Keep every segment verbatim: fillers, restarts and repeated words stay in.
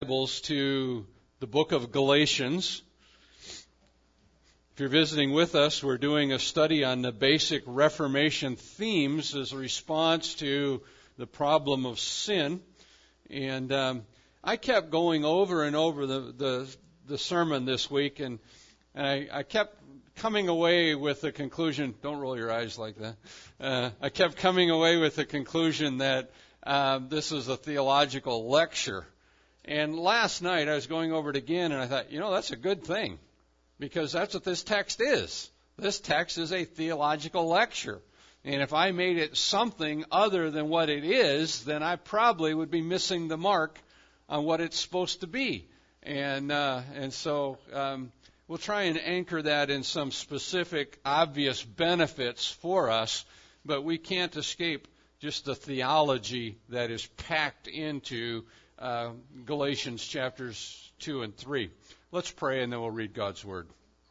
Bibles to the book of Galatians. If you're visiting with us, we're doing a study on the basic Reformation themes as a response to the problem of sin. And um, I kept going over and over the, the, the sermon this week, and, and I, I kept coming away with the conclusion, don't roll your eyes like that, uh, I kept coming away with the conclusion that uh, this is a theological lecture. And last night I was going over it again, and I thought, you know, that's a good thing, because that's what this text is. This text is a theological lecture. And if I made it something other than what it is, then I probably would be missing the mark on what it's supposed to be. And uh, and so um, we'll try and anchor that in some specific, obvious benefits for us, but we can't escape just the theology that is packed into uh, Galatians chapters two and three. Let's pray, and then we'll read God's Word.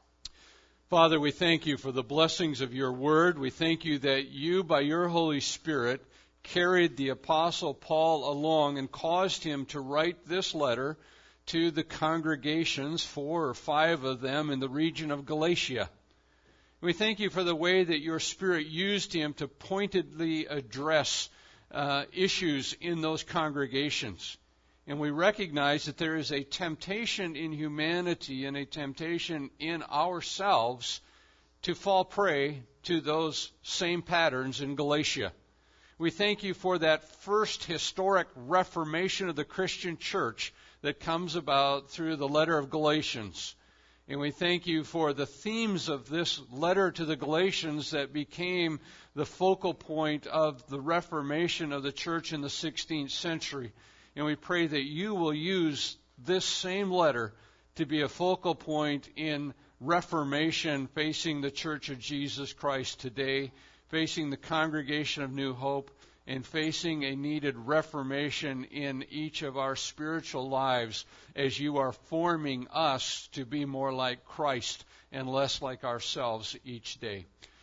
Father, we thank you for the blessings of your Word. We thank you that you, by your Holy Spirit, carried the Apostle Paul along and caused him to write this letter to the congregations, four or five of them in the region of Galatia. We thank you for the way that your Spirit used him to pointedly address uh, issues in those congregations. And we recognize that there is a temptation in humanity and a temptation in ourselves to fall prey to those same patterns in Galatia. We thank you for that first historic reformation of the Christian church that comes about through the letter of Galatians. And we thank you for the themes of this letter to the Galatians that became the focal point of the reformation of the church in the sixteenth century. And we pray that you will use this same letter to be a focal point in reformation facing the Church of Jesus Christ today, facing the congregation of New Hope, and facing a needed reformation in each of our spiritual lives as you are forming us to be more like Christ and less like ourselves each day.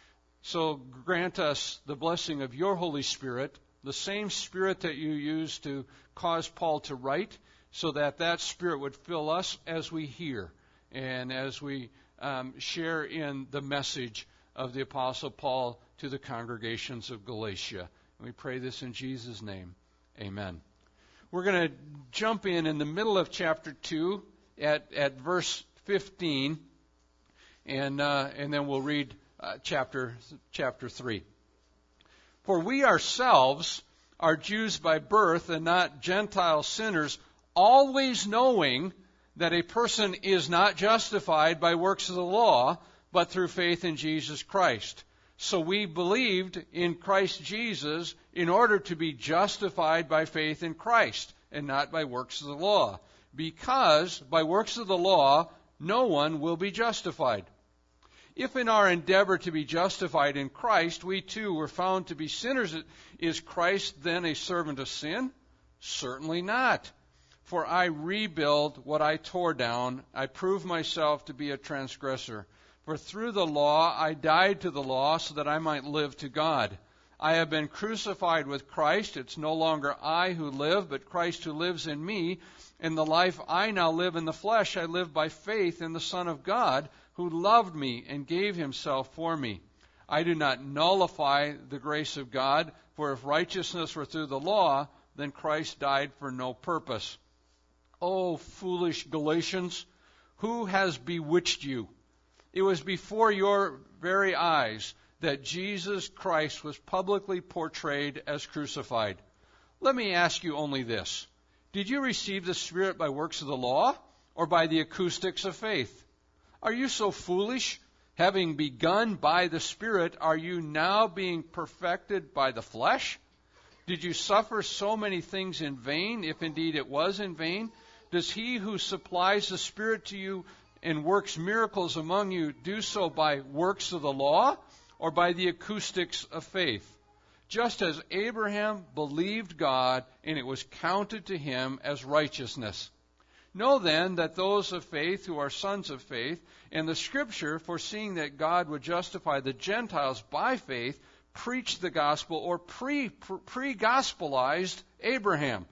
So grant us the blessing of your Holy Spirit, the same Spirit that you used to cause Paul to write, so that that Spirit would fill us as we hear and as we um, share in the message of the Apostle Paul to the congregations of Galatia. And we pray this in Jesus' name. Amen. We're going to jump in in the middle of chapter two at, at verse fifteen, and uh, and then we'll read uh, chapter chapter three. For we ourselves are Jews by birth and not Gentile sinners, always knowing that a person is not justified by works of the law, but through faith in Jesus Christ. So we believed in Christ Jesus in order to be justified by faith in Christ and not by works of the law, because by works of the law no one will be justified. If in our endeavor to be justified in Christ, we too were found to be sinners, is Christ then a servant of sin? Certainly not. For I rebuild what I tore down. I prove myself to be a transgressor. For through the law I died to the law so that I might live to God. I have been crucified with Christ. It's no longer I who live, but Christ who lives in me. In the life I now live in the flesh, I live by faith in the Son of God, who loved me and gave himself for me. I do not nullify the grace of God, for if righteousness were through the law, then Christ died for no purpose. O foolish Galatians, who has bewitched you? It was before your very eyes that Jesus Christ was publicly portrayed as crucified. Let me ask you only this. Did you receive the Spirit by works of the law, or by the acoustics of faith? Are you so foolish? Having begun by the Spirit, are you now being perfected by the flesh? Did you suffer so many things in vain, if indeed it was in vain? Does he who supplies the Spirit to you and works miracles among you do so by works of the law, or by the acoustics of faith? Just as Abraham believed God, and it was counted to him as righteousness. Know then that those of faith who are sons of faith, and the Scripture, foreseeing that God would justify the Gentiles by faith, preached the gospel or pre, pre, pre-gospelized Abraham,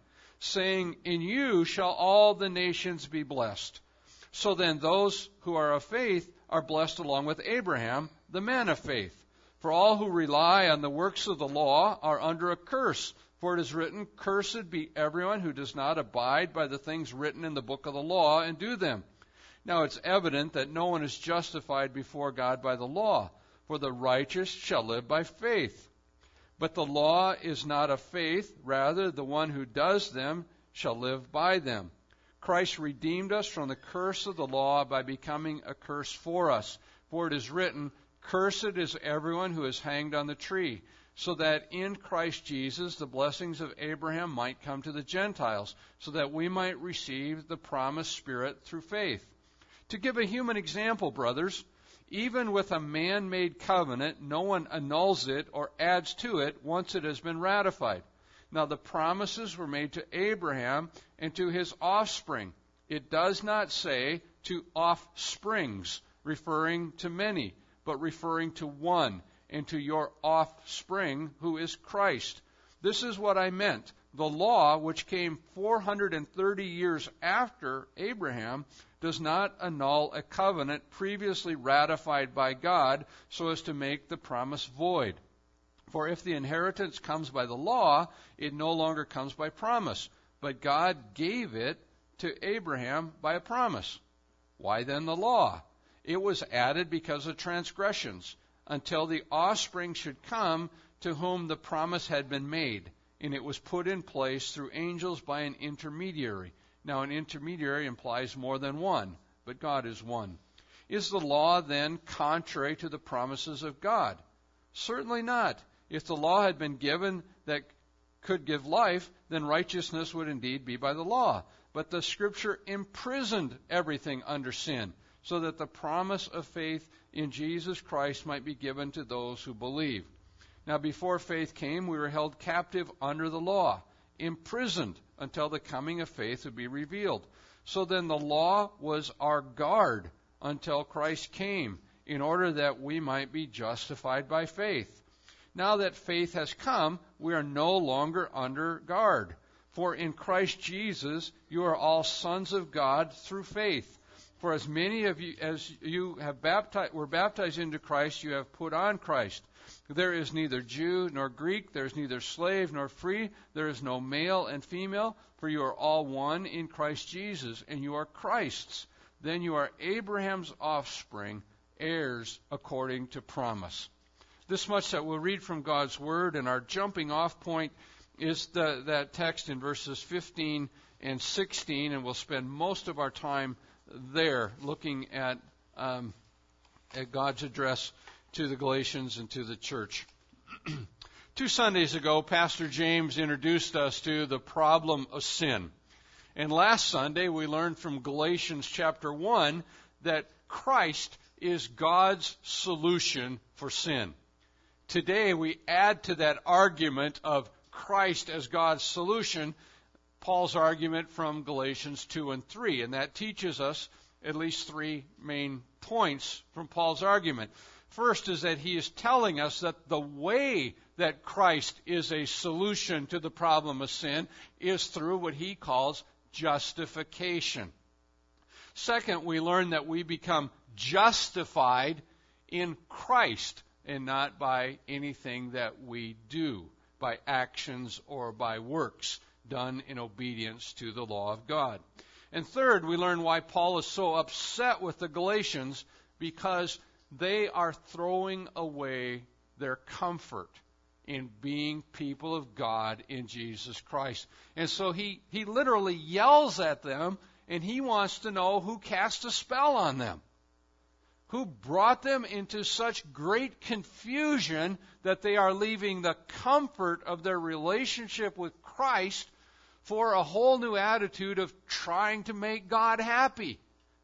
saying, "In you shall all the nations be blessed." So then those who are of faith are blessed along with Abraham, the man of faith. For all who rely on the works of the law are under a curse. For it is written, "Cursed be everyone who does not abide by the things written in the book of the law and do them." Now it's evident that no one is justified before God by the law, for the righteous shall live by faith. But the law is not of faith, rather the one who does them shall live by them. Christ redeemed us from the curse of the law by becoming a curse for us. For it is written, "Cursed is everyone who is hanged on the tree," so that in Christ Jesus the blessings of Abraham might come to the Gentiles, so that we might receive the promised Spirit through faith. To give a human example, brothers, even with a man-made covenant, no one annuls it or adds to it once it has been ratified. Now the promises were made to Abraham and to his offspring. It does not say to offsprings, referring to many, but referring to one, and to your offspring, who is Christ. This is what I meant. The law, which came four hundred thirty years after Abraham, does not annul a covenant previously ratified by God so as to make the promise void. For if the inheritance comes by the law, it no longer comes by promise, but God gave it to Abraham by a promise. Why then the law? It was added because of transgressions, until the offspring should come to whom the promise had been made, and it was put in place through angels by an intermediary. Now, an intermediary implies more than one, but God is one. Is the law then contrary to the promises of God? Certainly not. If the law had been given that could give life, then righteousness would indeed be by the law. But the Scripture imprisoned everything under sin, so that the promise of faith in Jesus Christ might be given to those who believe. Now, before faith came, we were held captive under the law, imprisoned until the coming of faith would be revealed. So then the law was our guard until Christ came, in order that we might be justified by faith. Now that faith has come, we are no longer under guard. For in Christ Jesus you are all sons of God through faith. For as many of you as you have baptized, were baptized into Christ, you have put on Christ. There is neither Jew nor Greek, there is neither slave nor free, there is no male and female, for you are all one in Christ Jesus, and you are Christ's. Then you are Abraham's offspring, heirs according to promise. This much that we'll read from God's Word, and our jumping off point is the, that text in verses fifteen and sixteen, and we'll spend most of our time there looking at, um, at God's address to the Galatians and to the church. Two Sundays ago, Pastor James introduced us to the problem of sin. And last Sunday, we learned from Galatians chapter one that Christ is God's solution for sin. Today, we add to that argument of Christ as God's solution Paul's argument from Galatians two and three, and that teaches us at least three main points from Paul's argument. First is that he is telling us that the way that Christ is a solution to the problem of sin is through what he calls justification. Second, we learn that we become justified in Christ and not by anything that we do, by actions or by works done in obedience to the law of God. And third, we learn why Paul is so upset with the Galatians, because they are throwing away their comfort in being people of God in Jesus Christ. And so he, he literally yells at them, and he wants to know who cast a spell on them, who brought them into such great confusion that they are leaving the comfort of their relationship with Christ for a whole new attitude of trying to make God happy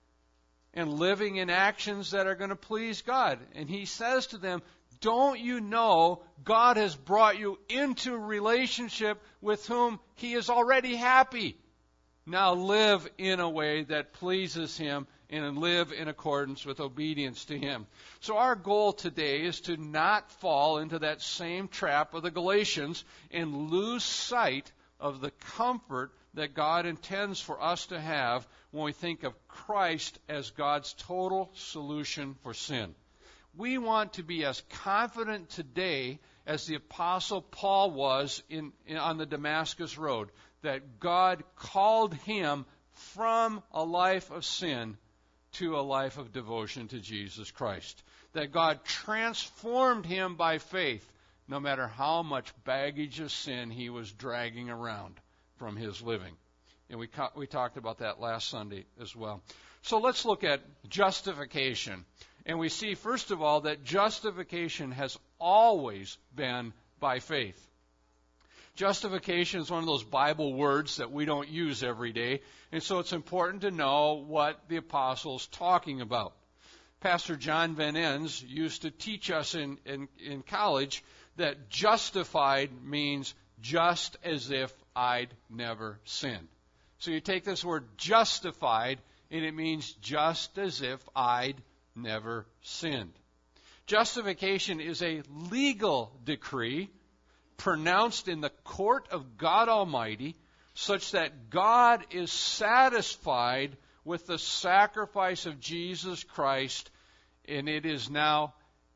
and living in actions that are going to please God. And he says to them, don't you know God has brought you into relationship with whom he is already happy? Now live in a way that pleases him and live in accordance with obedience to him. So our goal today is to not fall into that same trap of the Galatians and lose sight of the comfort that God intends for us to have when we think of Christ as God's total solution for sin. We want to be as confident today as the Apostle Paul was in, in, on the Damascus Road, that God called him from a life of sin to a life of devotion to Jesus Christ. That God transformed him by faith, no matter how much baggage of sin he was dragging around from his living. And we, we talked about that last Sunday as well. So let's look at justification. And we see, first of all, that justification has always been by faith. Justification is one of those Bible words that we don't use every day, and so it's important to know what the apostle's talking about. Pastor John Van Ens used to teach us in, in, in college that justified means just as if I'd never sinned. So you take this word justified, and it means just as if I'd never sinned. Justification is a legal decree pronounced in the court of God Almighty, such that God is satisfied with the sacrifice of Jesus Christ, and it is now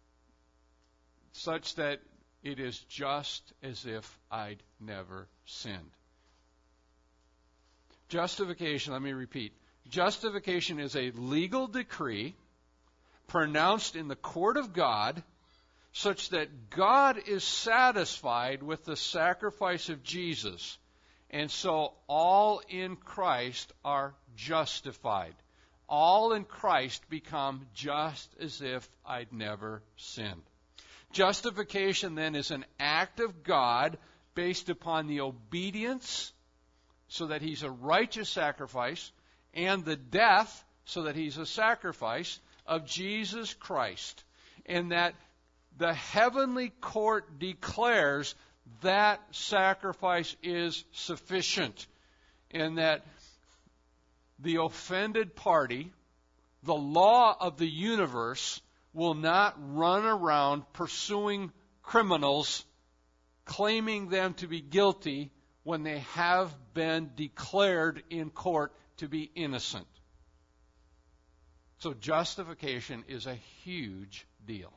such that it is just as if I'd never sinned. Justification, let me repeat. Justification is a legal decree pronounced in the court of God, such that God is satisfied with the sacrifice of Jesus, and so all in Christ are justified. All in Christ become just as if I'd never sinned. Justification then is an act of God based upon the obedience, so that He's a righteous sacrifice, and the death, so that He's a sacrifice, of Jesus Christ. And that the heavenly court declares that sacrifice is sufficient, and that the offended party, the law of the universe, will not run around pursuing criminals, claiming them to be guilty when they have been declared in court to be innocent. So justification is a huge deal.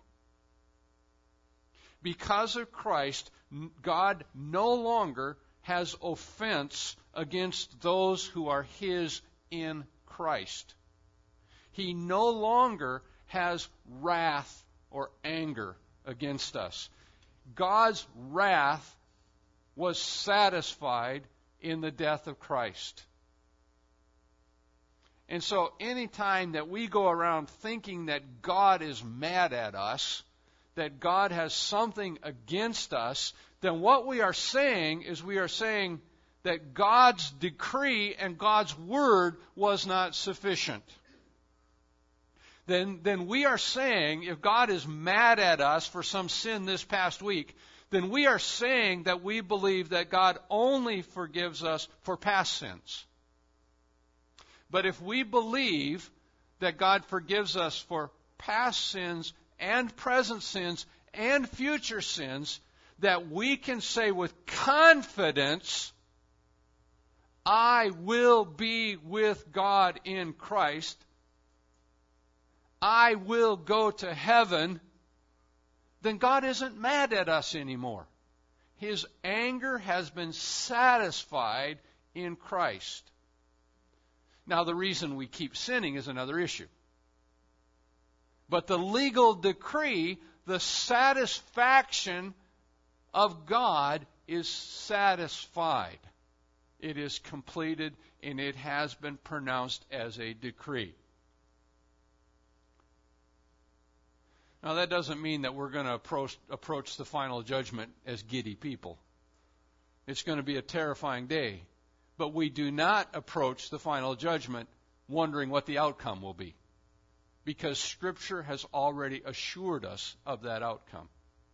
Because of Christ, God no longer has offense against those who are His in Christ. He no longer has wrath or anger against us. God's wrath was satisfied in the death of Christ. And so any time that we go around thinking that God is mad at us, that God has something against us, then what we are saying is we are saying that God's decree and God's word was not sufficient. Then, then we are saying, if God is mad at us for some sin this past week, then we are saying that we believe that God only forgives us for past sins. But if we believe that God forgives us for past sins and present sins and future sins, that we can say with confidence, I will be with God in Christ, I will go to heaven, then God isn't mad at us anymore. His anger has been satisfied in Christ. Now, the reason we keep sinning is another issue. But the legal decree, the satisfaction of God is satisfied. It is completed, and it has been pronounced as a decree. Now, that doesn't mean that we're going to approach, approach the final judgment as giddy people. It's going to be a terrifying day. But we do not approach the final judgment wondering what the outcome will be, because Scripture has already assured us of that outcome.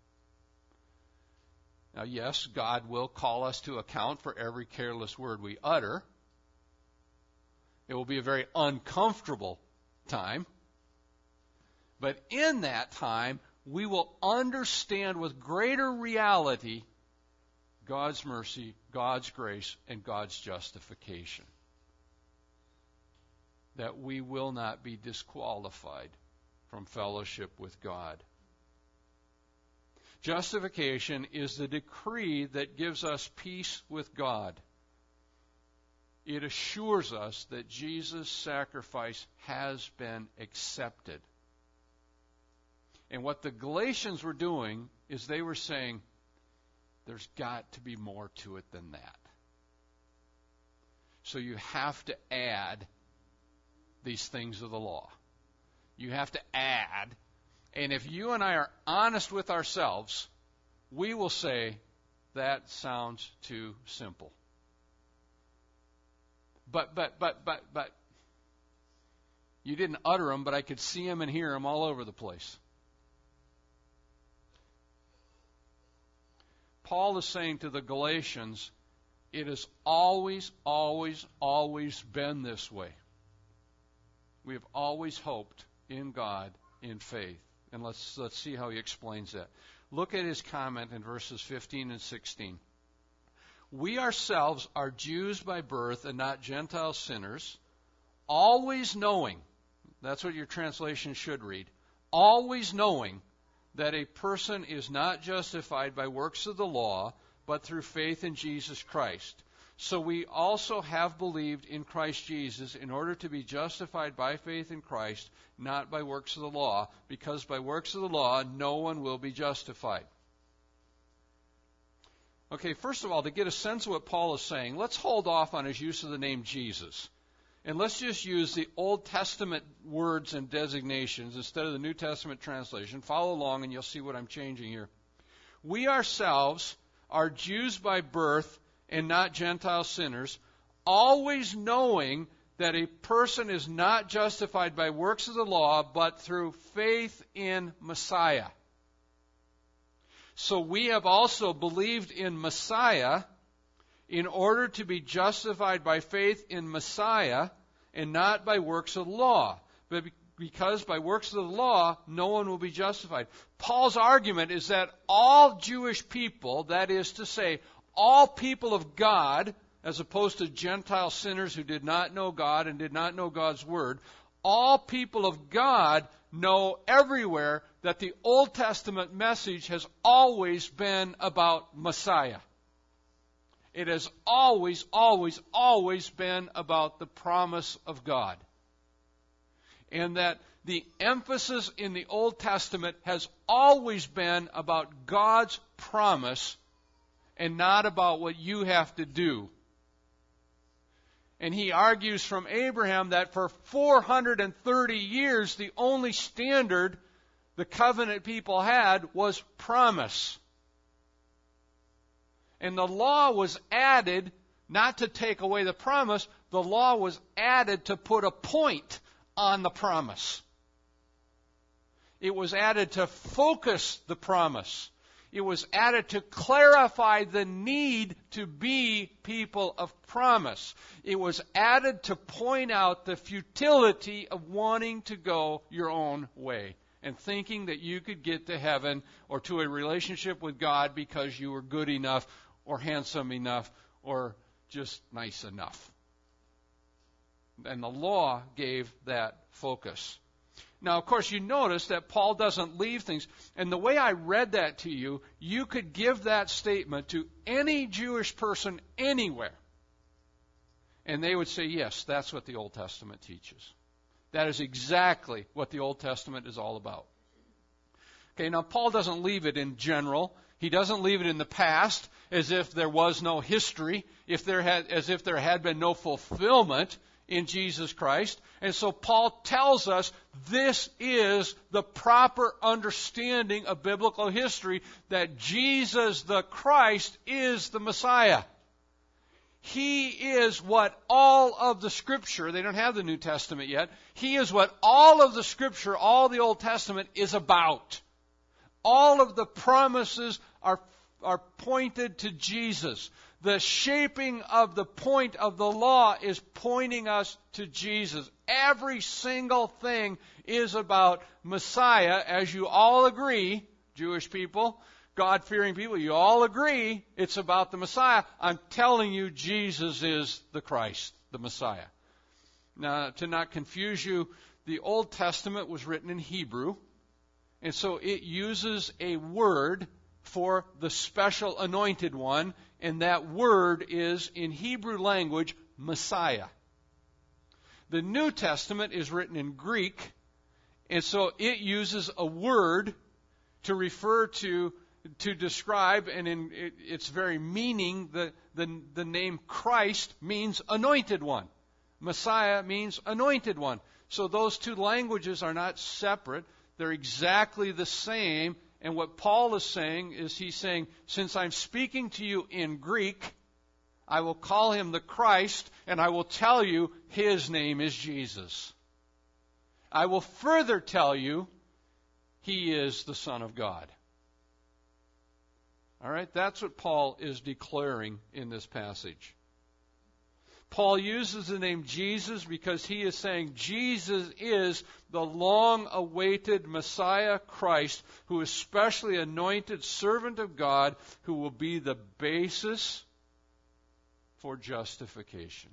Now, yes, God will call us to account for every careless word we utter. It will be a very uncomfortable time. But in that time, we will understand with greater reality God's mercy, God's grace and God's justification. That we will not be disqualified from fellowship with God. Justification is the decree that gives us peace with God. It assures us that Jesus' sacrifice has been accepted. And what the Galatians were doing is they were saying, there's got to be more to it than that. So you have to add these things of the law. You have to add. And if you and I are honest with ourselves, we will say, that sounds too simple. But, but, but, but, but, you didn't utter them, but I could see them and hear them all over the place. Paul is saying to the Galatians, it has always, always, always been this way. We have always hoped in God in faith. And let's let's see how he explains that. Look at his comment in verses fifteen and sixteen. We ourselves are Jews by birth and not Gentile sinners, always knowing, that's what your translation should read, always knowing that a person is not justified by works of the law, but through faith in Jesus Christ. So we also have believed in Christ Jesus in order to be justified by faith in Christ, not by works of the law, because by works of the law no one will be justified. Okay, first of all, to get a sense of what Paul is saying, let's hold off on his use of the name Jesus. And let's just use the Old Testament words and designations instead of the New Testament translation. Follow along and you'll see what I'm changing here. We ourselves are Jews by birth and not Gentile sinners, always knowing that a person is not justified by works of the law, but through faith in Messiah. So we have also believed in Messiah in order to be justified by faith in Messiah and not by works of the law. But because by works of the law, no one will be justified. Paul's argument is that all Jewish people, that is to say, all people of God, as opposed to Gentile sinners who did not know God and did not know God's Word, all people of God know everywhere that the Old Testament message has always been about Messiah. It has always, always, always been about the promise of God. And that the emphasis in the Old Testament has always been about God's promise and not about what you have to do. And he argues from Abraham that for four hundred thirty years, the only standard the covenant people had was promise. And the law was added not to take away the promise. The law was added to put a point on the promise. It was added to focus the promise. It was added to clarify the need to be people of promise. It was added to point out the futility of wanting to go your own way and thinking that you could get to heaven or to a relationship with God because you were good enough or handsome enough or just nice enough. And the law gave that focus. Now, of course, you notice that Paul doesn't leave things. And the way I read that to you, you could give that statement to any Jewish person anywhere. And they would say, yes, that's what the Old Testament teaches. That is exactly what the Old Testament is all about. Okay, now Paul doesn't leave it in general. He doesn't leave it in the past as if there was no history, if there had, as if there had been no fulfillment in Jesus Christ. And so Paul tells us this is the proper understanding of biblical history, that Jesus the Christ is the Messiah. He is what all of the Scripture, they don't have the New Testament yet, He is what all of the Scripture, all the Old Testament is about. All of the promises are, are pointed to Jesus. The shaping of the point of the law is pointing us to Jesus. Every single thing is about Messiah, as you all agree, Jewish people, God-fearing people, you all agree it's about the Messiah. I'm telling you, Jesus is the Christ, the Messiah. Now, to not confuse you, the Old Testament was written in Hebrew, and so it uses a word for the special anointed one, and that word is, in Hebrew language, Messiah. The New Testament is written in Greek, and so it uses a word to refer to, to describe, and in it, its very meaning, the, the, the name Christ means anointed one. Messiah means anointed one. So those two languages are not separate. They're exactly the same. And what Paul is saying is he's saying, since I'm speaking to you in Greek, I will call him the Christ, and I will tell you his name is Jesus. I will further tell you he is the Son of God. All right, that's what Paul is declaring in this passage. Paul uses the name Jesus because he is saying Jesus is the long-awaited Messiah Christ, who is specially anointed servant of God, who will be the basis for justification.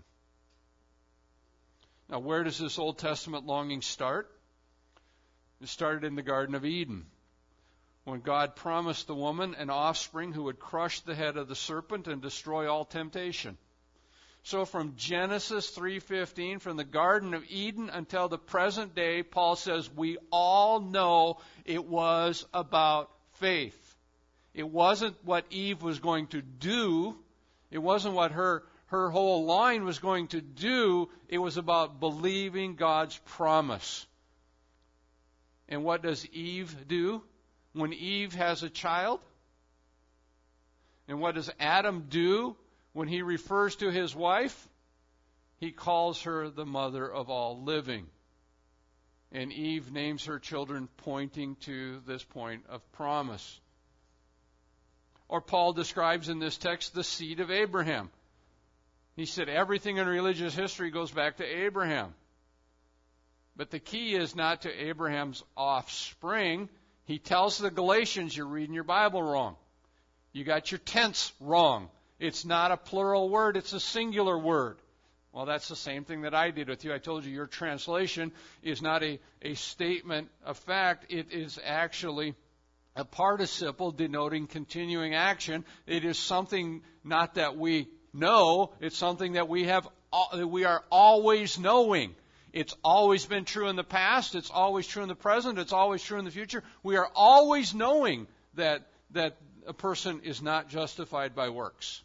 Now, where does this Old Testament longing start? It started in the Garden of Eden, when God promised the woman an offspring who would crush the head of the serpent and destroy all temptation. So from Genesis three fifteen, from the Garden of Eden until the present day, Paul says we all know it was about faith. It wasn't what Eve was going to do. It wasn't what her, her whole line was going to do. It was about believing God's promise. And what does Eve do when Eve has a child? And what does Adam do when he refers to his wife? He calls her the mother of all living. And Eve names her children pointing to this point of promise. Or Paul describes in this text the seed of Abraham. He said everything in religious history goes back to Abraham. But the key is not to Abraham's offspring. He tells the Galatians, you're reading your Bible wrong. You got your tense wrong. It's not a plural word, it's a singular word. Well, that's the same thing that I did with you. I told you your translation is not a, a statement of fact. It is actually a participle denoting continuing action. It is something not that we know, it's something that we have, we are always knowing. It's always been true in the past, it's always true in the present, it's always true in the future. We are always knowing that that a person is not justified by works.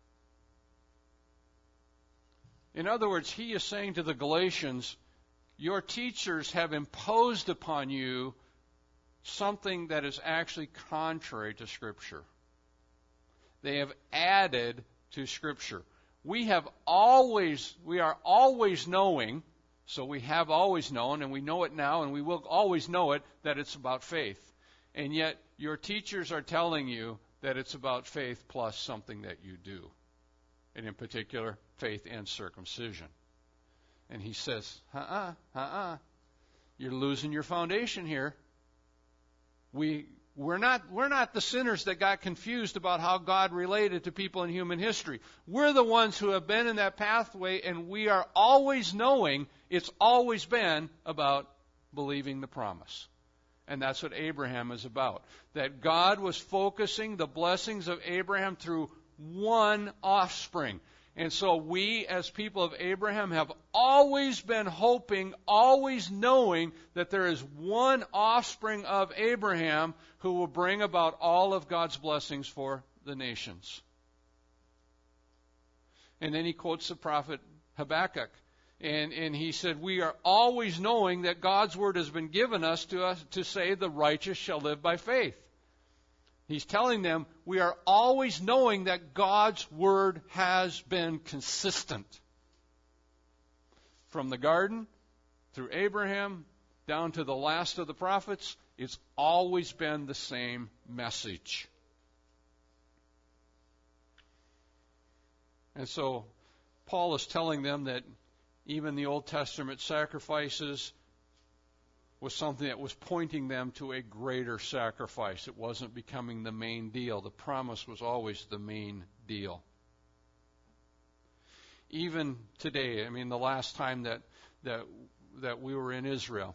In other words, he is saying to the Galatians, your teachers have imposed upon you something that is actually contrary to Scripture. They have added to Scripture. We have always, we are always knowing, so we have always known, and we know it now, and we will always know it, that it's about faith. And yet, your teachers are telling you that it's about faith plus something that you do. And in particular, faith and circumcision. And he says, uh-uh, uh-uh, you're losing your foundation here. We, we're not, we're not the sinners that got confused about how God related to people in human history. We're the ones who have been in that pathway, and we are always knowing it's always been about believing the promise. And that's what Abraham is about. That God was focusing the blessings of Abraham through one offspring. And so we, as people of Abraham, have always been hoping, always knowing that there is one offspring of Abraham who will bring about all of God's blessings for the nations. And then he quotes the prophet Habakkuk. And, and he said, we are always knowing that God's word has been given us to us to say the righteous shall live by faith. He's telling them we are always knowing that God's word has been consistent. From the garden, through Abraham, down to the last of the prophets, it's always been the same message. And so Paul is telling them that even the Old Testament sacrifices was something that was pointing them to a greater sacrifice. It wasn't becoming the main deal. The promise was always the main deal. Even today, I mean, the last time that that that we were in Israel,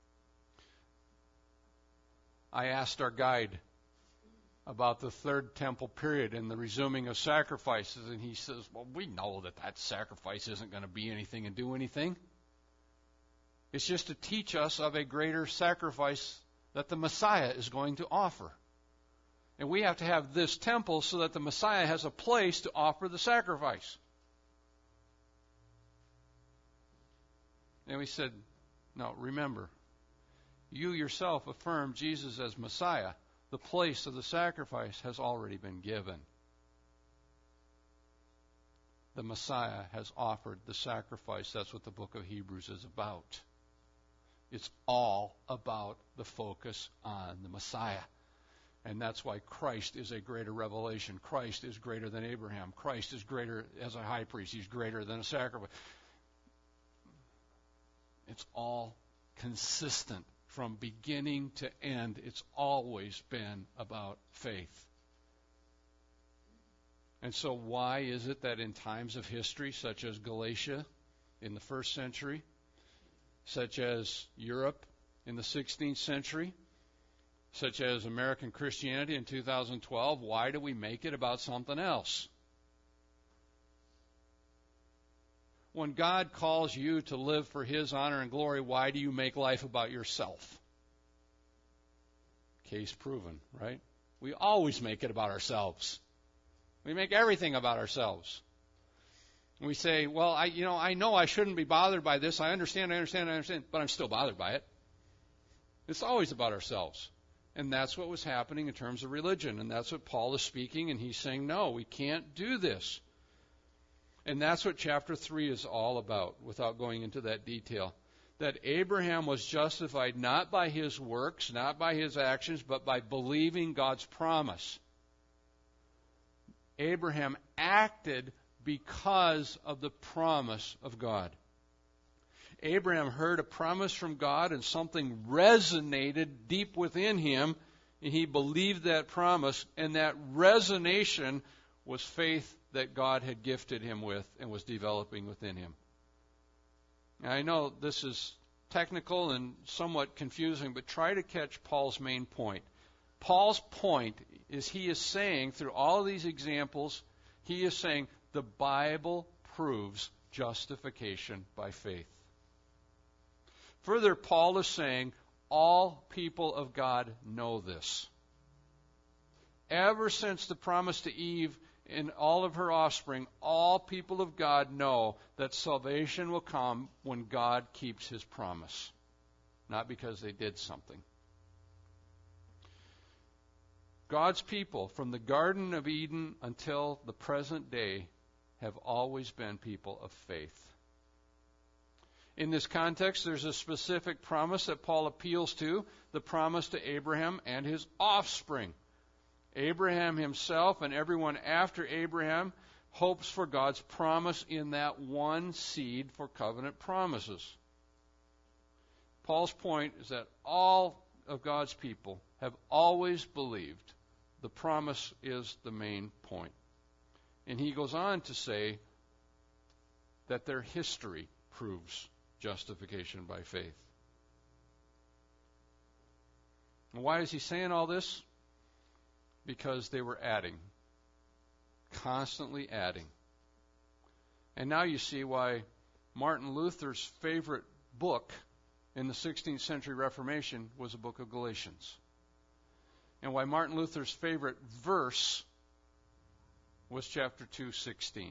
I asked our guide about the third temple period and the resuming of sacrifices, and he says, well, we know that that sacrifice isn't going to be anything and do anything. It's just to teach us of a greater sacrifice that the Messiah is going to offer. And we have to have this temple so that the Messiah has a place to offer the sacrifice. And we said, no, remember, you yourself affirmed Jesus as Messiah. The place of the sacrifice has already been given. The Messiah has offered the sacrifice. That's what the book of Hebrews is about. It's all about the focus on the Messiah. And that's why Christ is a greater revelation. Christ is greater than Abraham. Christ is greater as a high priest. He's greater than a sacrifice. It's all consistent. From beginning to end, it's always been about faith. And so why is it that in times of history, such as Galatia in the first century, such as Europe in the sixteenth century, such as American Christianity in two thousand twelve, why do we make it about something else? When God calls you to live for His honor and glory, why do you make life about yourself? Case proven, right? We always make it about ourselves. We make everything about ourselves. We say, well, I, you know, I know I shouldn't be bothered by this. I understand, I understand, I understand, but I'm still bothered by it. It's always about ourselves. And that's what was happening in terms of religion. And that's what Paul is speaking, and he's saying, no, we can't do this. And that's what chapter three is all about, without going into that detail. That Abraham was justified not by his works, not by his actions, but by believing God's promise. Abraham acted because of the promise of God. Abraham heard a promise from God, and something resonated deep within him, and he believed that promise, and that resonation was faith that God had gifted him with and was developing within him. Now, I know this is technical and somewhat confusing, but try to catch Paul's main point. Paul's point is he is saying, through all of these examples, he is saying the Bible proves justification by faith. Further, Paul is saying all people of God know this. Ever since the promise to Eve in all of her offspring, all people of God know that salvation will come when God keeps His promise, not because they did something. God's people, from the Garden of Eden until the present day, have always been people of faith. In this context, there's a specific promise that Paul appeals to, the promise to Abraham and his offspring. Abraham himself and everyone after Abraham hopes for God's promise in that one seed for covenant promises. Paul's point is that all of God's people have always believed the promise is the main point. And he goes on to say that their history proves justification by faith. And why is he saying all this? Because they were adding, constantly adding. And now you see why Martin Luther's favorite book in the sixteenth century Reformation was the book of Galatians. And why Martin Luther's favorite verse was chapter two sixteen.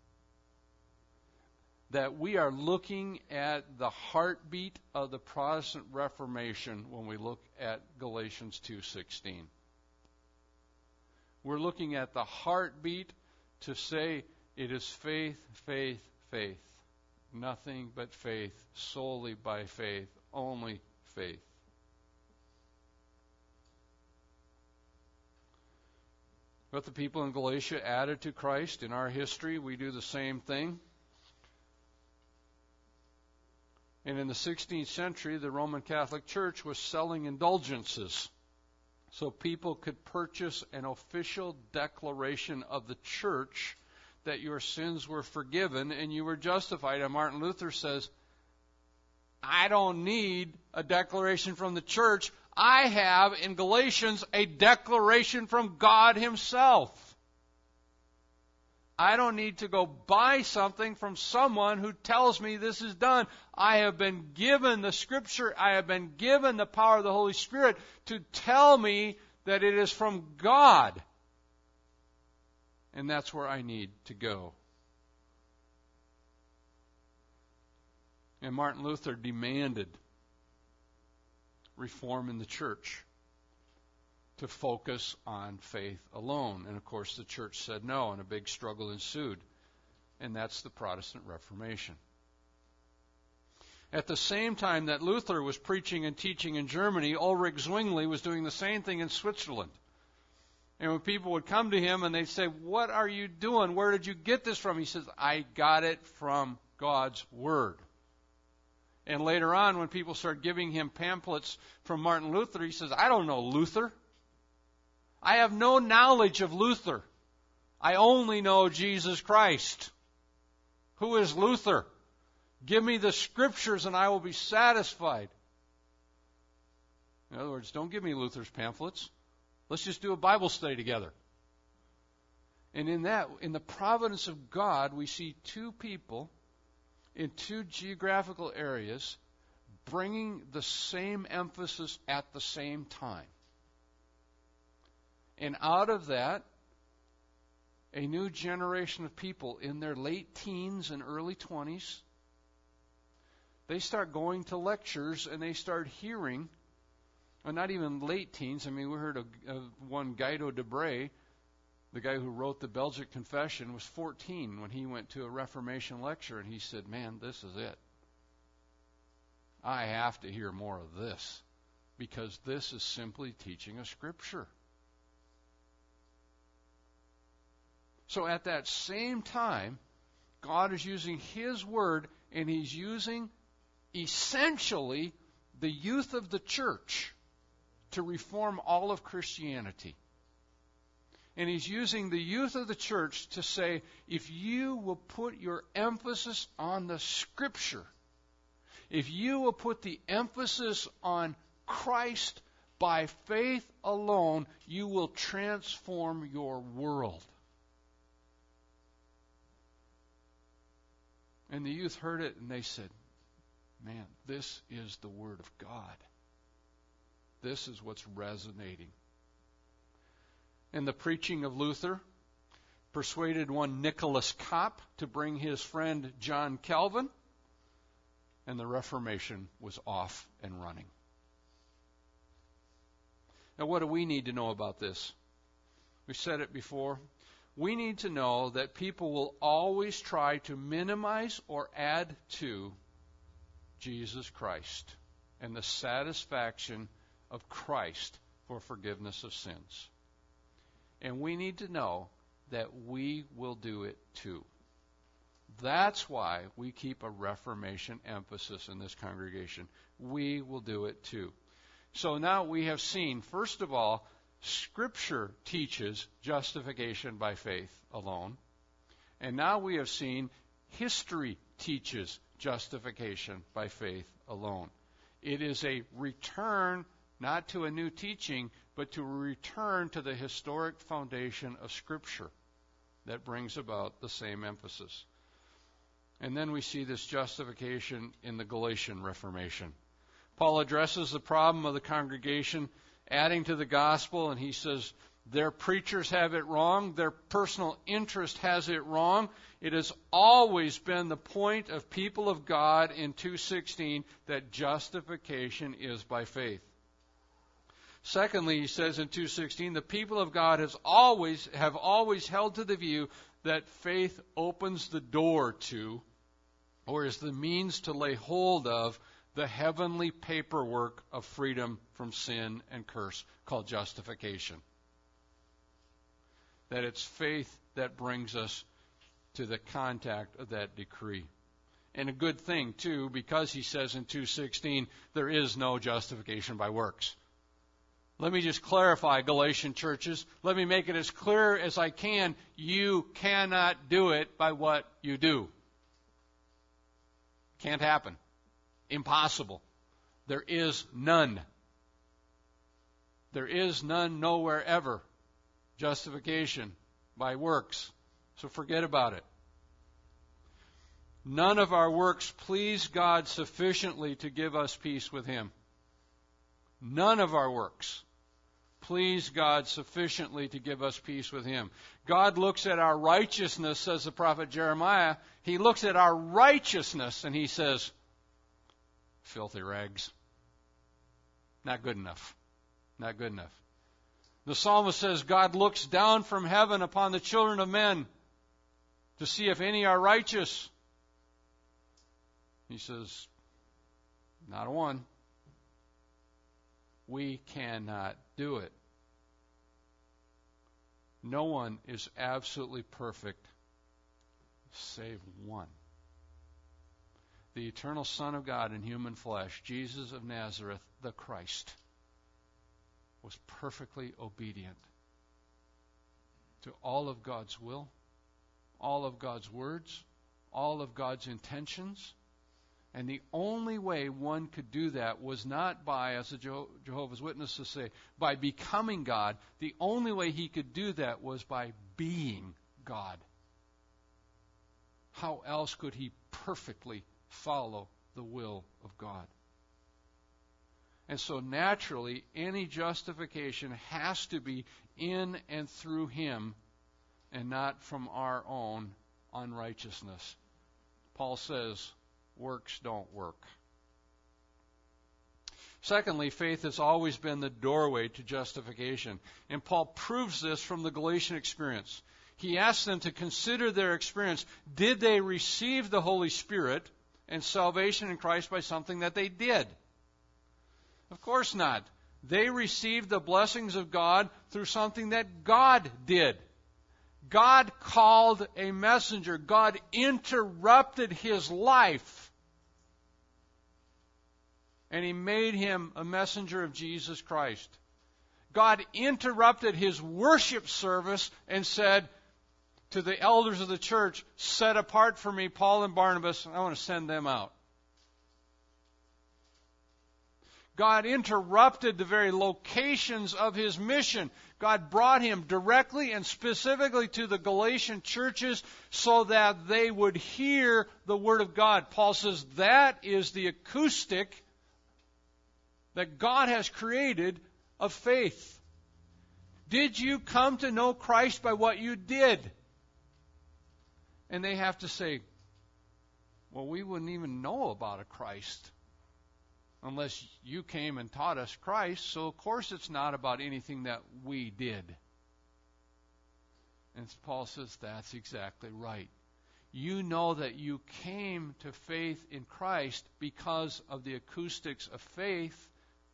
That we are looking at the heartbeat of the Protestant Reformation when we look at Galatians two sixteen. We're looking at the heartbeat to say it is faith, faith, faith. Nothing but faith, solely by faith, only faith. But the people in Galatia added to Christ. In our history, we do the same thing. And in the sixteenth century, the Roman Catholic Church was selling indulgences. So people could purchase an official declaration of the church that your sins were forgiven and you were justified. And Martin Luther says, I don't need a declaration from the church. I have, in Galatians, a declaration from God Himself. I don't need to go buy something from someone who tells me this is done. I have been given the Scripture. I have been given the power of the Holy Spirit to tell me that it is from God. And that's where I need to go. And Martin Luther demanded reform in the church to focus on faith alone. And of course the church said no, and a big struggle ensued. And that's the Protestant Reformation. At the same time that Luther was preaching and teaching in Germany, Ulrich Zwingli was doing the same thing in Switzerland. And when people would come to him and they'd say, what are you doing? Where did you get this from? He says, I got it from God's Word. And later on, when people started giving him pamphlets from Martin Luther, he says, I don't know Luther. I have no knowledge of Luther. I only know Jesus Christ. Who is Luther? Give me the Scriptures and I will be satisfied. In other words, don't give me Luther's pamphlets. Let's just do a Bible study together. And in that, in the providence of God, we see two people in two geographical areas bringing the same emphasis at the same time. And out of that, a new generation of people in their late teens and early twenties, they start going to lectures and they start hearing, well, not even late teens. I mean, we heard of, of one Guido de Bray, the guy who wrote the Belgic Confession, was fourteen when he went to a Reformation lecture, and he said, man, this is it. I have to hear more of this, because this is simply teaching a Scripture. So at that same time, God is using His Word, and He's using essentially the youth of the church to reform all of Christianity. And He's using the youth of the church to say, if you will put your emphasis on the Scripture, if you will put the emphasis on Christ by faith alone, you will transform your world. And the youth heard it and they said, man, this is the Word of God. This is what's resonating. And the preaching of Luther persuaded one Nicholas Kopp to bring his friend John Calvin, and the Reformation was off and running. Now, what do we need to know about this? We said it before. We need to know that people will always try to minimize or add to Jesus Christ and the satisfaction of Christ for forgiveness of sins. And we need to know that we will do it too. That's why we keep a Reformation emphasis in this congregation. We will do it too. So now we have seen, first of all, Scripture teaches justification by faith alone. And now we have seen history teaches justification by faith alone. It is a return not to a new teaching, but to return to the historic foundation of Scripture that brings about the same emphasis. And then we see this justification in the Galatian Reformation. Paul addresses the problem of the congregation adding to the gospel, and he says their preachers have it wrong, their personal interest has it wrong. It has always been the point of people of God in two sixteen that justification is by faith. Secondly, he says in two sixteen, the people of God has always have always held to the view that faith opens the door to, or is the means to lay hold of, the heavenly paperwork of freedom from sin and curse called justification. That it's faith that brings us to the contact of that decree. And a good thing, too, because he says in two sixteen, there is no justification by works. Let me just clarify, Galatian churches. Let me make it as clear as I can. You cannot do it by what you do. Can't happen. Impossible. There is none. There is none nowhere ever. Justification by works. So forget about it. None of our works please God sufficiently to give us peace with Him. None of our works please God sufficiently to give us peace with Him. God looks at our righteousness, says the prophet Jeremiah. He looks at our righteousness and He says, filthy rags. Not good enough. Not good enough. The psalmist says, God looks down from heaven upon the children of men to see if any are righteous. He says, not a one. We cannot do it. No one is absolutely perfect, save one. The eternal Son of God in human flesh, Jesus of Nazareth, the Christ, was perfectly obedient to all of God's will, all of God's words, all of God's intentions. And the only way one could do that was not by, as the Jehovah's Witnesses say, by becoming God. The only way he could do that was by being God. How else could he perfectly follow the will of God? And so naturally, any justification has to be in and through him and not from our own unrighteousness. Paul says, works don't work. Secondly, faith has always been the doorway to justification. And Paul proves this from the Galatian experience. He asks them to consider their experience. Did they receive the Holy Spirit and salvation in Christ by something that they did? Of course not. They received the blessings of God through something that God did. God called a messenger. God interrupted his life. And he made him a messenger of Jesus Christ. God interrupted his worship service and said to the elders of the church, set apart for me Paul and Barnabas, I want to send them out. God interrupted the very locations of his mission. God brought him directly and specifically to the Galatian churches so that they would hear the Word of God. Paul says that is the acoustic that God has created of faith. Did you come to know Christ by what you did? And they have to say, well, we wouldn't even know about a Christ unless you came and taught us Christ, so of course it's not about anything that we did. And Paul says that's exactly right. You know that you came to faith in Christ because of the acoustics of faith,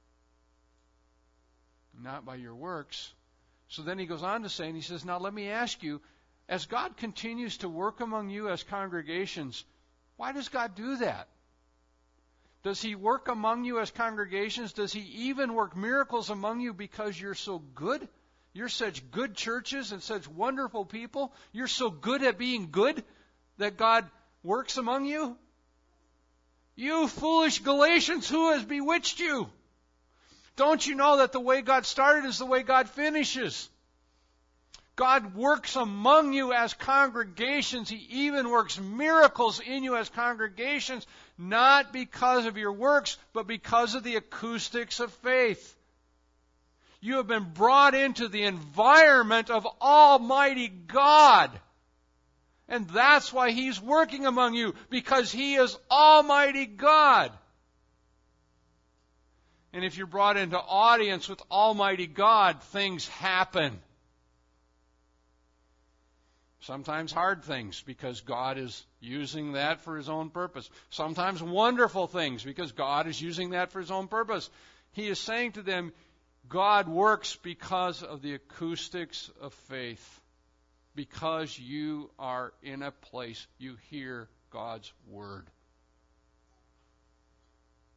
not by your works. So then he goes on to say, and he says, now let me ask you, as God continues to work among you as congregations, why does God do that? Does he work among you as congregations? Does he even work miracles among you because you're so good? You're such good churches and such wonderful people. You're so good at being good that God works among you? You foolish Galatians, who has bewitched you? Don't you know that the way God started is the way God finishes? God works among you as congregations. He even works miracles in you as congregations, not because of your works, but because of the acoustics of faith. You have been brought into the environment of Almighty God. And that's why He's working among you, because He is Almighty God. And if you're brought into audience with Almighty God, things happen. Sometimes hard things, because God is using that for His own purpose. Sometimes wonderful things, because God is using that for His own purpose. He is saying to them, God works because of the acoustics of faith. Because you are in a place, you hear God's Word.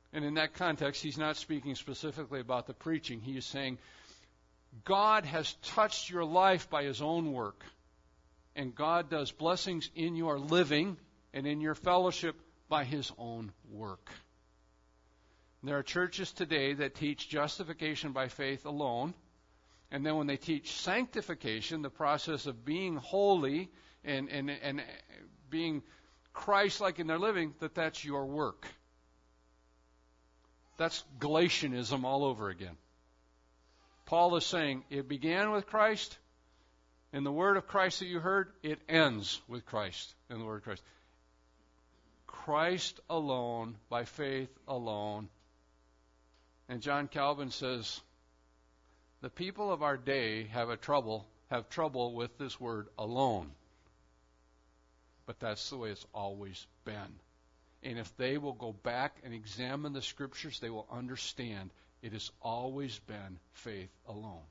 And in that context, he's not speaking specifically about the preaching. He is saying, God has touched your life by his own work. And God does blessings in your living and in your fellowship by his own work. There are churches today that teach justification by faith alone. And then when they teach sanctification, the process of being holy and, and, and being Christ-like in their living, that that's your work. That's Galatianism all over again. Paul is saying, it began with Christ, and the word of Christ that you heard, it ends with Christ in the word of Christ. Christ alone, by faith alone. And John Calvin says, the people of our day have a trouble, have trouble with this word alone. But that's the way it's always been. And if they will go back and examine the Scriptures, they will understand it has always been faith alone.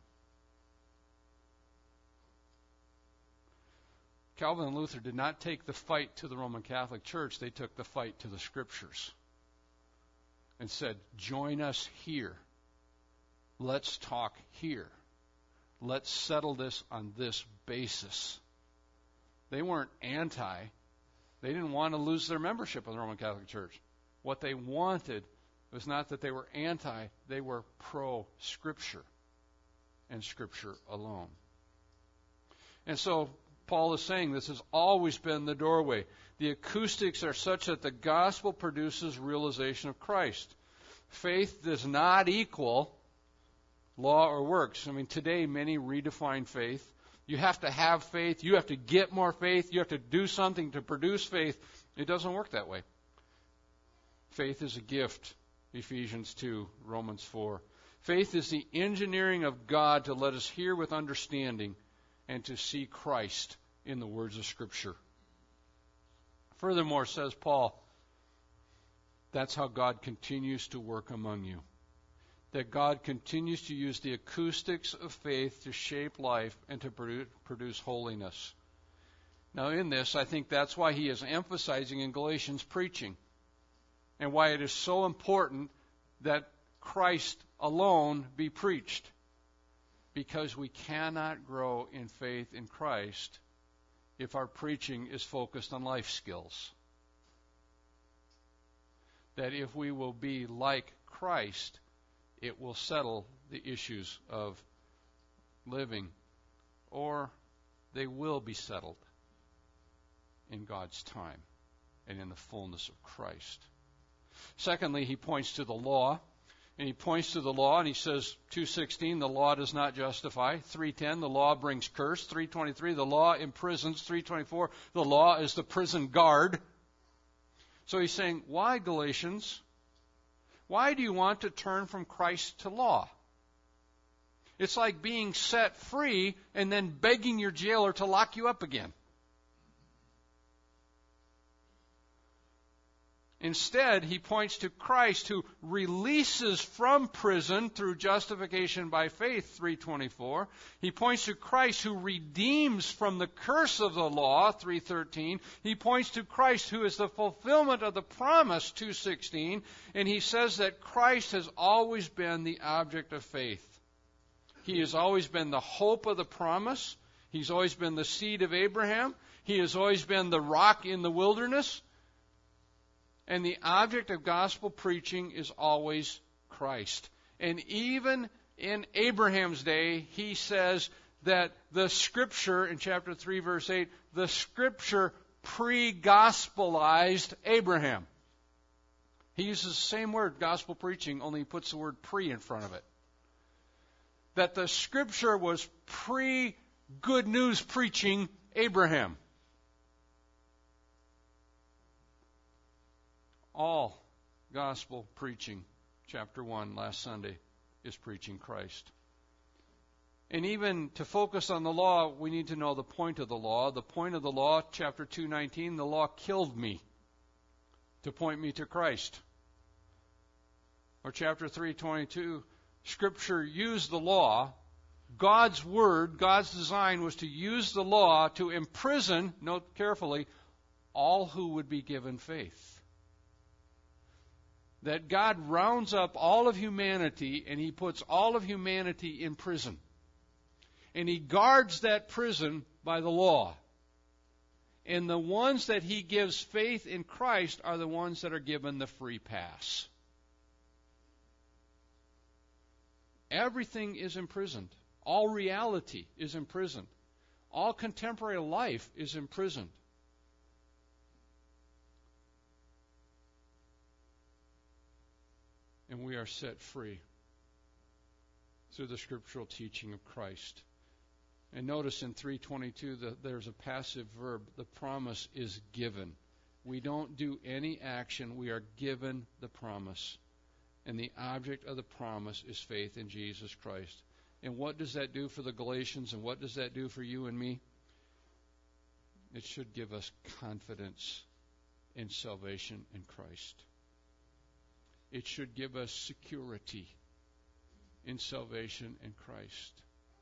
Calvin and Luther did not take the fight to the Roman Catholic Church. They took the fight to the Scriptures and said, join us here. Let's talk here. Let's settle this on this basis. They weren't anti. They didn't want to lose their membership of the Roman Catholic Church. What they wanted was not that they were anti, they were pro-Scripture and Scripture alone. And so Paul is saying this has always been the doorway. The acoustics are such that the gospel produces realization of Christ. Faith does not equal law or works. I mean, today many redefine faith. You have to have faith. You have to get more faith. You have to do something to produce faith. It doesn't work that way. Faith is a gift. Ephesians two, Romans four. Faith is the engineering of God to let us hear with understanding and to see Christ in the words of Scripture. Furthermore, says Paul, that's how God continues to work among you. That God continues to use the acoustics of faith to shape life and to produce holiness. Now in this, I think that's why he is emphasizing in Galatians preaching, and why it is so important that Christ alone be preached. Because we cannot grow in faith in Christ if our preaching is focused on life skills. That if we will be like Christ, it will settle the issues of living, or they will be settled in God's time and in the fullness of Christ. Secondly, he points to the law, and he points to the law, and he says, two sixteen, the law does not justify. three ten, the law brings curse. three twenty-three, the law imprisons. three twenty-four, the law is the prison guard. So he's saying, why, Galatians? Why do you want to turn from Christ to law? It's like being set free and then begging your jailer to lock you up again. Instead, he points to Christ who releases from prison through justification by faith, three twenty-four. He points to Christ who redeems from the curse of the law, three thirteen. He points to Christ who is the fulfillment of the promise, two sixteen. And he says that Christ has always been the object of faith. He has always been the hope of the promise. He's always been the seed of Abraham. He has always been the rock in the wilderness. And the object of gospel preaching is always Christ. And even in Abraham's day, he says that the Scripture, in chapter three, verse eight, the Scripture pre-gospelized Abraham. He uses the same word, gospel preaching, only he puts the word pre in front of it. That the Scripture was pre-good news preaching Abraham. All gospel preaching, chapter one, last Sunday, is preaching Christ. And even to focus on the law, we need to know the point of the law. The point of the law, chapter two nineteen, the law killed me to point me to Christ. Or chapter three twenty-two, Scripture used the law. God's word, God's design was to use the law to imprison, note carefully, all who would be given faith. that God rounds up all of humanity and He puts all of humanity in prison. And He guards that prison by the law. And the ones that He gives faith in Christ are the ones that are given the free pass. Everything is imprisoned. All reality is imprisoned. All contemporary life is imprisoned. And we are set free through the scriptural teaching of Christ. And notice in three twenty-two that there's a passive verb. The promise is given. We don't do any action. We are given the promise. And the object of the promise is faith in Jesus Christ. And what does that do for the Galatians, and what does that do for you and me? It should give us confidence in salvation in Christ. It should give us security in salvation in Christ.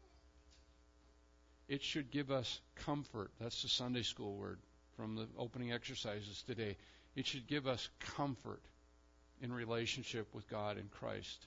It should give us comfort. That's the Sunday school word from the opening exercises today. It should give us comfort in relationship with God in Christ.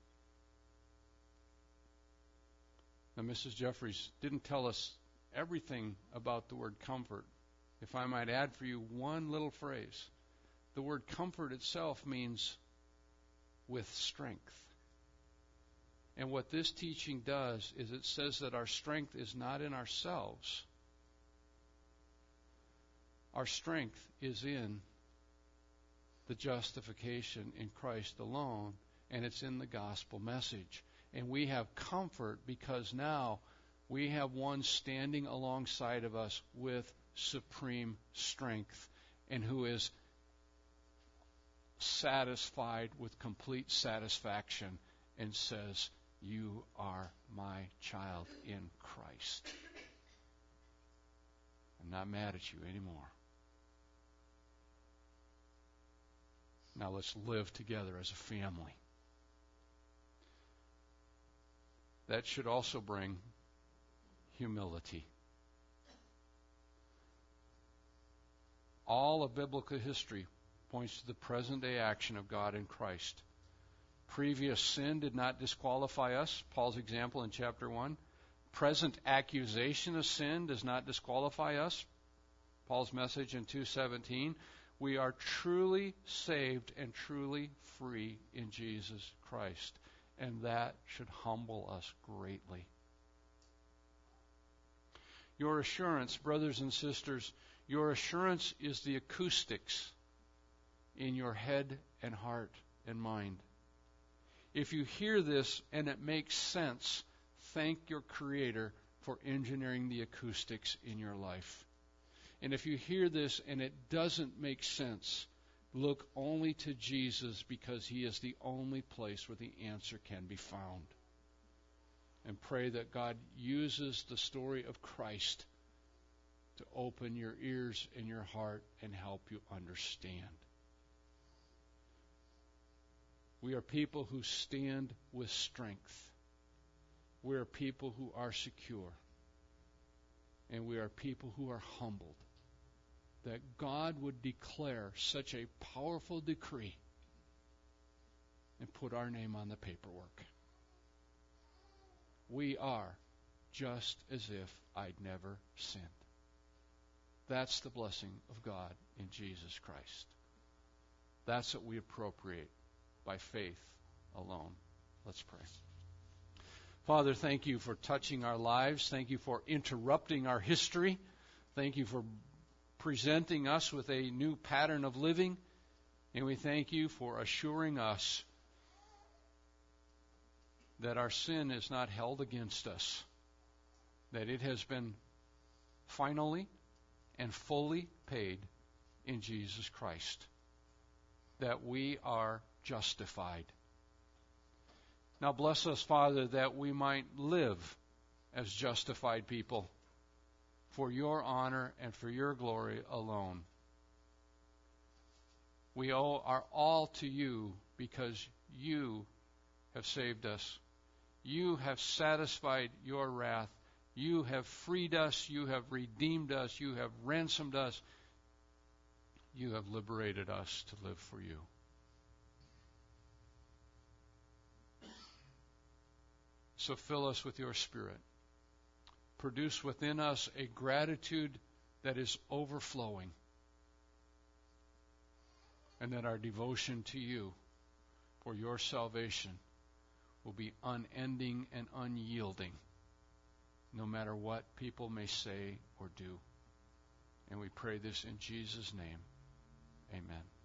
Now, Missus Jeffries didn't tell us everything about the word comfort. If I might add for you one little phrase, the word comfort itself means with strength. And what this teaching does is it says that our strength is not in ourselves. Our strength is in the justification in Christ alone, and it's in the gospel message. And we have comfort because now we have one standing alongside of us with supreme strength, and who is satisfied with complete satisfaction and says, "You are my child in Christ. I'm not mad at you anymore." Now let's live together as a family. That should also bring humility. All of biblical history points to the present-day action of God in Christ. Previous sin did not disqualify us. Paul's example in chapter one. Present accusation of sin does not disqualify us. Paul's message in two seventeen. We are truly saved and truly free in Jesus Christ. And that should humble us greatly. Your assurance, brothers and sisters, your assurance is the acoustics in your head and heart and mind. If you hear this and it makes sense, thank your Creator for engineering the acoustics in your life. And if you hear this and it doesn't make sense, look only to Jesus, because He is the only place where the answer can be found. And pray that God uses the story of Christ to open your ears and your heart and help you understand. We are people who stand with strength. We are people who are secure. And we are people who are humbled. That God would declare such a powerful decree and put our name on the paperwork. We are just as if I'd never sinned. That's the blessing of God in Jesus Christ. That's what we appropriate by faith alone. Let's pray. Father, thank you for touching our lives. Thank you for interrupting our history. Thank you for presenting us with a new pattern of living. And we thank you for assuring us that our sin is not held against us, that it has been finally and fully paid in Jesus Christ, that we are justified. Now bless us, Father, that we might live as justified people for your honor and for your glory alone. We owe our all to you because you have saved us. You have satisfied your wrath. You have freed us. You have redeemed us. You have ransomed us. You have liberated us to live for you. So fill us with your Spirit. Produce within us a gratitude that is overflowing, and that our devotion to you for your salvation will be unending and unyielding, no matter what people may say or do. And we pray this in Jesus' name. Amen.